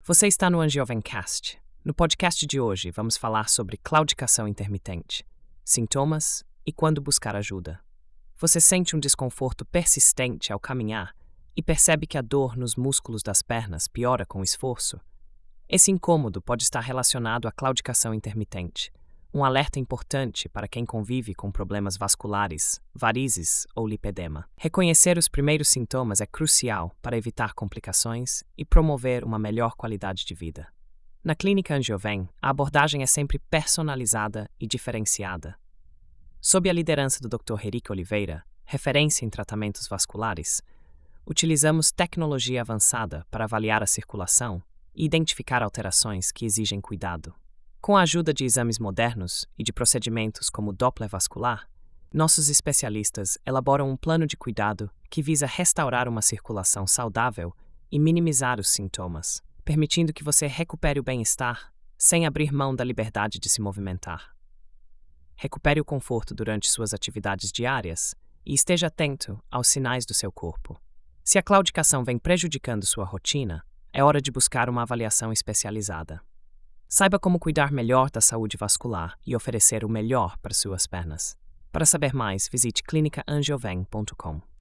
Você está no Angiovencast. No podcast de hoje, vamos falar sobre claudicação intermitente, sintomas e quando buscar ajuda. Você sente um desconforto persistente ao caminhar e percebe que a dor nos músculos das pernas piora com o esforço? Esse incômodo pode estar relacionado à claudicação intermitente, um alerta importante para quem convive com problemas vasculares, varizes ou lipedema. Reconhecer os primeiros sintomas é crucial para evitar complicações e promover uma melhor qualidade de vida. Na Clínica Angioven, a abordagem é sempre personalizada e diferenciada. Sob a liderança do Dr. Henrique Oliveira, referência em tratamentos vasculares, utilizamos tecnologia avançada para avaliar a circulação e identificar alterações que exigem cuidado. Com a ajuda de exames modernos e de procedimentos como Doppler vascular, nossos especialistas elaboram um plano de cuidado que visa restaurar uma circulação saudável e minimizar os sintomas, permitindo que você recupere o bem-estar sem abrir mão da liberdade de se movimentar. Recupere o conforto durante suas atividades diárias e esteja atento aos sinais do seu corpo. Se a claudicação vem prejudicando sua rotina, é hora de buscar uma avaliação especializada. Saiba como cuidar melhor da saúde vascular e oferecer o melhor para suas pernas. Para saber mais, visite clinicaangioven.com.